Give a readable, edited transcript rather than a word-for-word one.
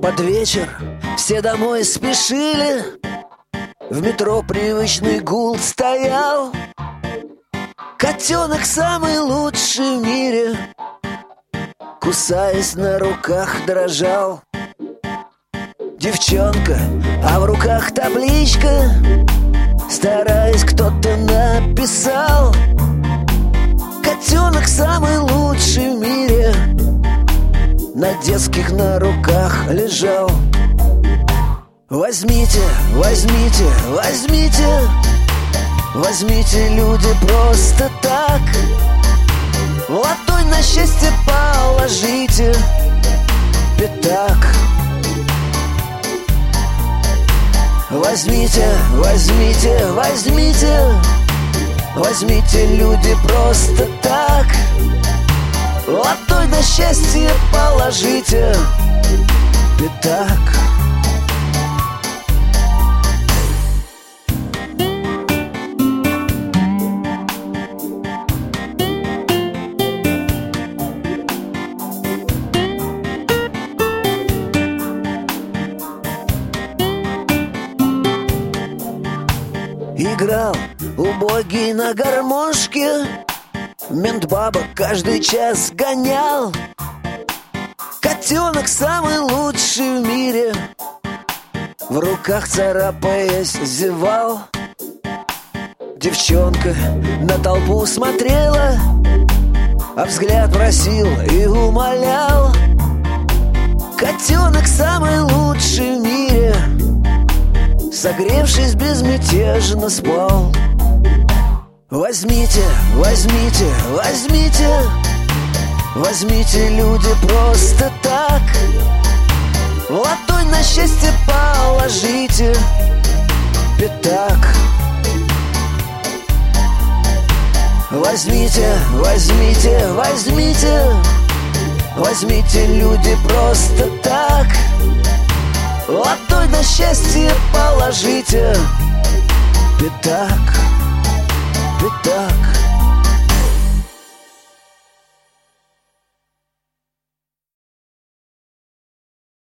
Под вечер все домой спешили, в метро привычный гул стоял. Котенок самый лучший в мире, кусаясь на руках, дрожал. Девчонка, а в руках табличка, стараясь, кто-то написал: котенок самый лучший в мире, на детских на руках лежал. Возьмите, возьмите, возьмите, возьмите, люди, просто так. В ладонь на счастье положите пятак. Возьмите, возьмите, возьмите, возьмите, люди, просто так. В ладонь на счастье положите пятак. Играл убогий на гармошке, мент бабок каждый час гонял. Котенок самый лучший в мире, в руках царапаясь зевал. Девчонка на толпу смотрела, а взгляд просил и умолял. Котенок самый лучший в мире, согревшись, безмятежно спал. Возьмите, возьмите, возьмите, возьмите, люди, просто так. В ладонь на счастье положите пятак. Возьмите, возьмите, возьмите, возьмите, люди, просто так. В ладонь на счастье положите пятак, пятак.